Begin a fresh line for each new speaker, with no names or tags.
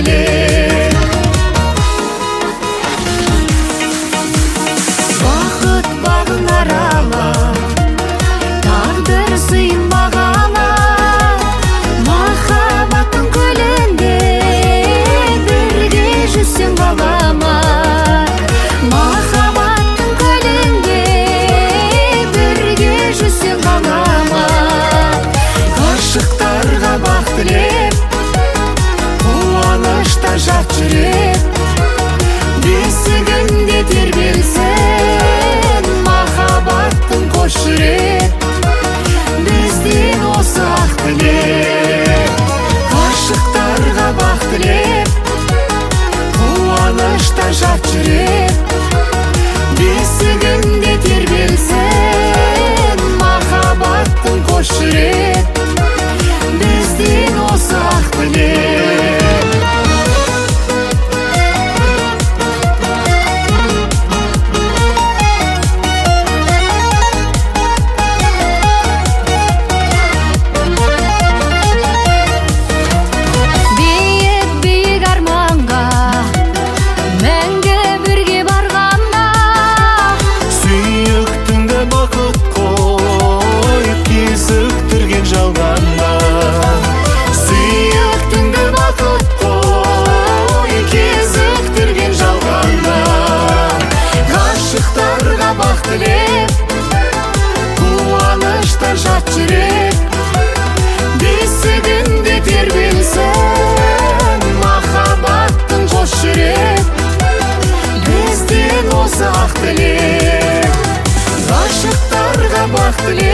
тілеп. Бақыт бағын аралап, тағдыр сыйын бағалап, махаббаттың көлінде бірге жүрсең балама. Махаббаттың көлінде бірге жүрсең балама. Ғашықтарға бақ тілеп, қуанышта жат жүрек, бесігінде тербелсін махаббаттың қос жүрек. Бізден осы ақ тілек. Ғашықтарға бақ тілеп, қуанышта жат жүрек, бесігінде тербелсін махаббаттың қос жүрек. Бізден осы ақ тілек. Қуанышта жат жүрек, бесігінде тербелсін махаббаттың қос жүрек. Бізден осы ақ тілек. Ғашықтарға бақ тілеп,